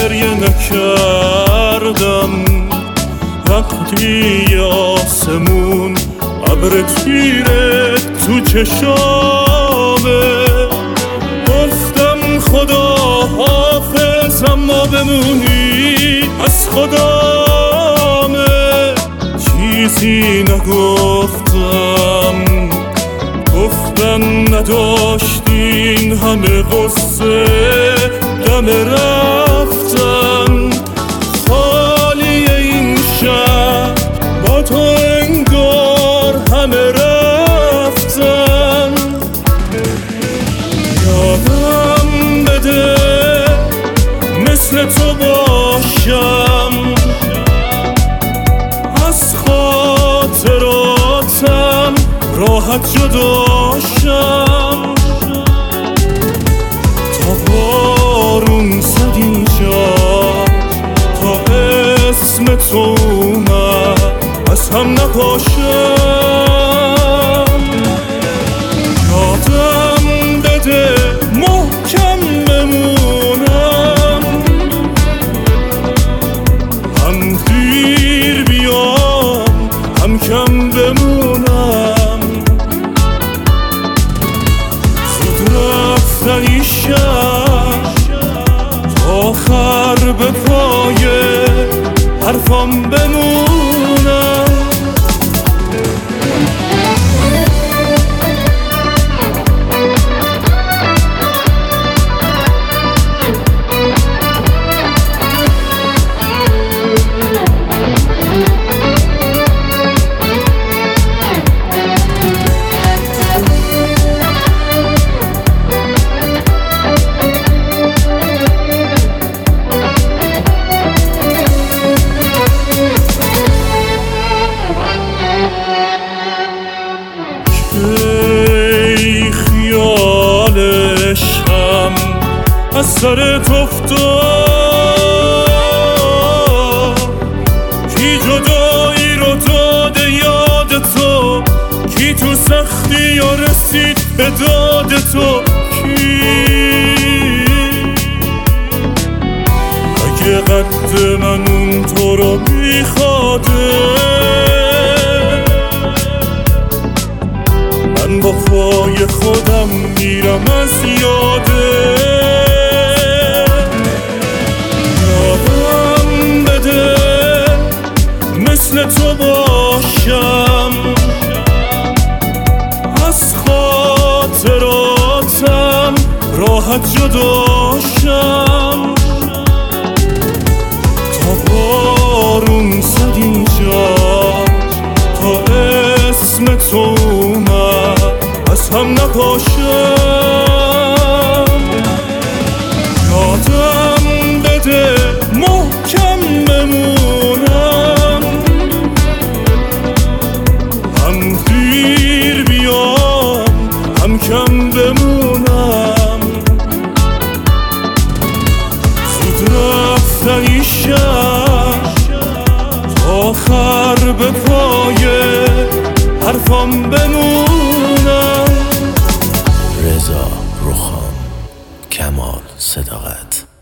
گریه نکردم وقتی آسمون ابر تیره تو چشامه. گفتم خدا حافظ اما بمونی از خدامه. چیزی نگفتم، گفتن نداشتین همه قصه دم رفتن. خالی این شب با تو انگار همه رفتن. یادم بده مثل تو باشم، از خاطراتم راحت جداشم. تا بارون زد اینجا، تا اسم تو اومد از هم نپاشم. یادم بده محکم بمونم، هم دیر بیام هم کم بمونم. زود رفتن این شب تا آخر به پای حرفام بمونم. ای خیالشم از سرت افتاد، کی جدایی رو داده یاد تو، کی تو سختی یا رسید به داد تو، کی اگه قد من اون تو رو میخواده. من با پای خودم میرم از یاده. یادم بده مثل تو باشم، از خاطراتم راحت جداشم. تا بارون زد اینجا، تا اسم تو اومد از هم نپاشم. یادم بده محکم بمونم، هم دیر بیام هم کم بمونم. زود رفتن این شب تا آخر به پای حرفام بمونم. رضا روخان، کمال صداقت.